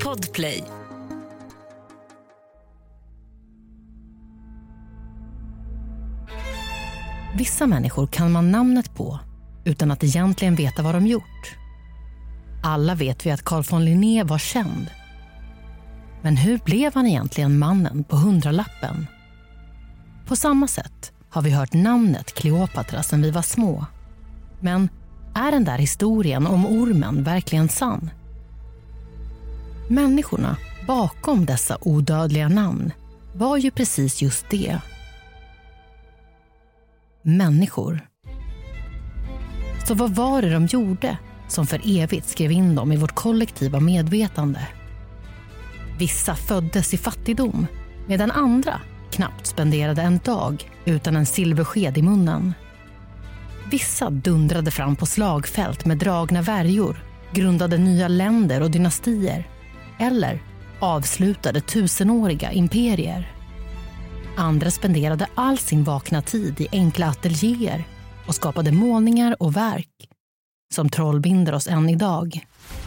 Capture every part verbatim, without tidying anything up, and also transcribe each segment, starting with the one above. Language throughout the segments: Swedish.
Podplay. Vissa människor kan man namnet på utan att egentligen veta vad de gjort. Alla vet vi att Carl von Linné var känd. Men hur blev han egentligen mannen på hundralappen? På samma sätt har vi hört namnet Kleopatra sedan vi var små. Men är den där historien om ormen verkligen sann? Människorna bakom dessa odödliga namn var ju precis just det. Människor. Så vad var det de gjorde som för evigt skrev in dem i vårt kollektiva medvetande? Vissa föddes i fattigdom, medan andra knappt spenderade en dag utan en silversked i munnen. Vissa dundrade fram på slagfält med dragna värjor, grundade nya länder och dynastier, eller avslutade tusenåriga imperier. Andra spenderade all sin vakna tid i enkla ateljéer och skapade målningar och verk som trollbinder oss än idag.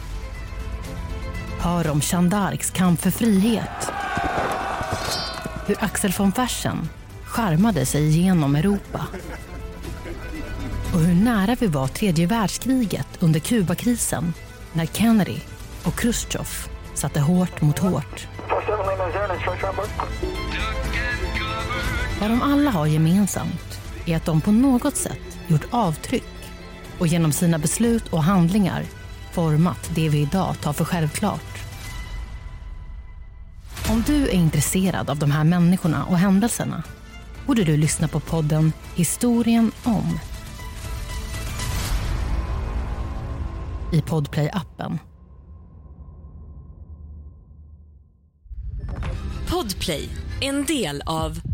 Hör om Jeanne d'Arcs kamp för frihet. Hur Axel von Fersen charmade sig igenom Europa. Och hur nära vi var tredje världskriget under Kubakrisen när Kennedy och Khrushchev satte hårt mot hårt. Vad de alla har gemensamt är att de på något sätt gjort avtryck och genom sina beslut och handlingar format det vi idag tar för självklart. Om du är intresserad av de här människorna och händelserna borde du lyssna på podden Historien om i Podplay-appen. Podplay, en del av